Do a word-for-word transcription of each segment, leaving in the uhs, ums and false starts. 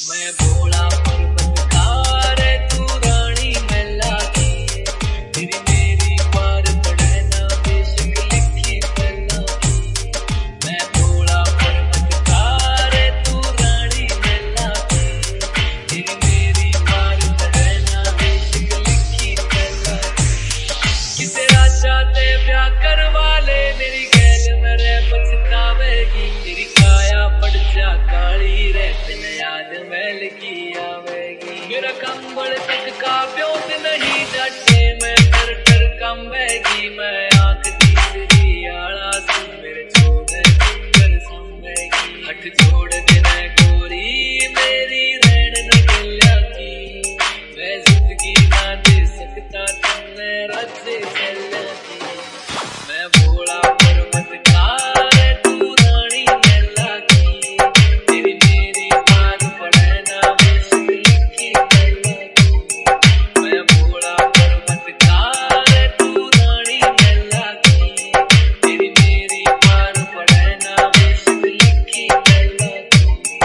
मैं भोला पर्वतकार तू रानी मैला की, तेरी मेरी पार पड़े ना बेशक लिखी पहला की। मैं भोला पर्वतकार तू रानी मैला की, तेरी मेरी पार पड़े ना बेशक लिखी पहला की। किसे राजा ते ब्याह करवा ले मेरी गैल मेरे पछतावेगी, तेरी काया पड़ जा काली रे तेने याद मैल की आवेगी। मेरा कंबल तक का ब्योत नहीं डटे मैं डर डर कंबेगी। मैं आंख तीसरी आला सुन मेरे छोड़ कर संभेगी। हट छोड़ देना गोरी मेरी रैन न गल्या की, मैं जिंदगी ना दे सकता तुमने राज्य चल्या की। मैं भोला पर्वतकार तू रानी मैला की, तेरी मेरी पार पड़े ना बेशक लिखी पहला की। मैं भोला पर्वतकार तू रानी मैला की, तेरी मेरी पार पड़े ना बेशक लिखी पहला की।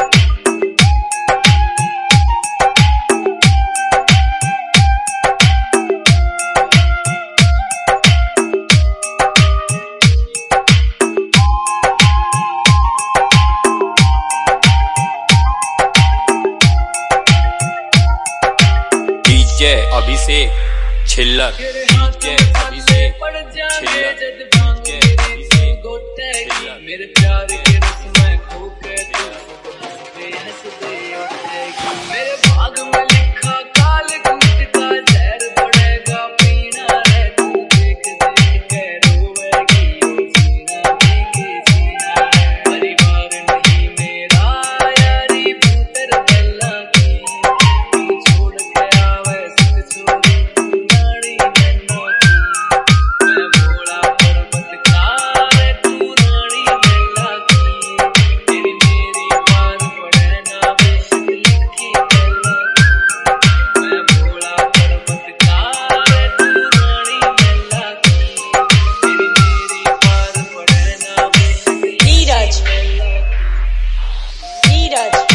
DJ Abhishek Chhillar, DJ Abhishek Chhillar, DJ Abhishek Chhillar. मेरे प्यार के रस में खोके तू हंसते हंसते उठेगी। मेरे भाग में लिखा काल कूट का जहर पड़ेगा पीना है तू, देख देख के रोएगी ओ सीना भीगे सीना है। परिवार नहीं मेरा यारी भूतर गल्ला की, तू छोड़ के आवे सुख छोड़ी तू रानी मैला की। मैं भोला पर्वतकार तू रानी मैला की, तेरी मेरी पार पड़े ना बेशक लिखी पहला की। मैं भोला पर्वतकार तू रानी मैला की, तेरी मेरी पार पड़े ना बेशक नीरज मैला की। नीरज नीरज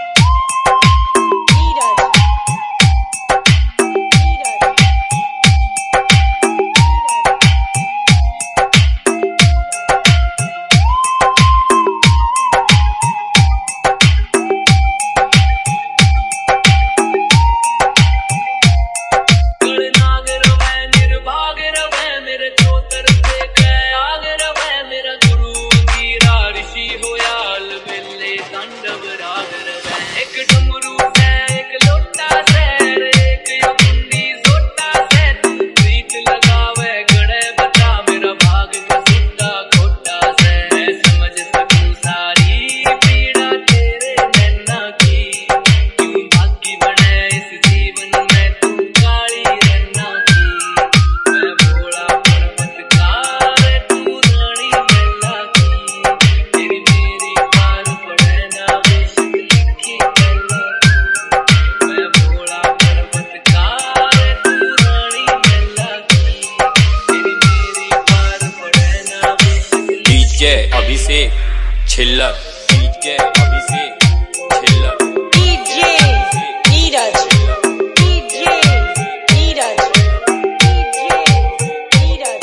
गणनाग रवै निर्भाग रवै मेरे चौतर से कै आग रवै। मेरा गुरु अंगीरा ऋषि होया अलबेले तांडव राग रवै। एक डमरू से एक लोटा से एक यमुनी सोटा से तू प्रीत लगावे गणे बता मेरा भाग का सुट्टा खोटा से। मैं समझ सकूं सारी पीड़ा तेरे नैना की, क्यों बाकी बने इस जीवन में तू काली रन्ना की। मैं भोला पर्वतकार तू रानी मैला की, तेरी मेरी पार पड़े ना बेशक लिखी पहला की। मैं भोला पर्वतकार तू रानी मैला की, तेरी मेरी पार पड़े ना बेशक DJ Abhishek Chhillar, DJ Abhishek Chhillar, DJ Neeraj DJ Neeraj DJ Neeraj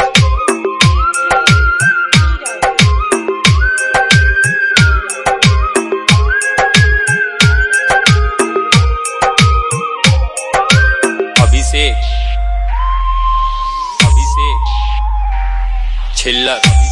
Abhishek Abhishek Chhillar.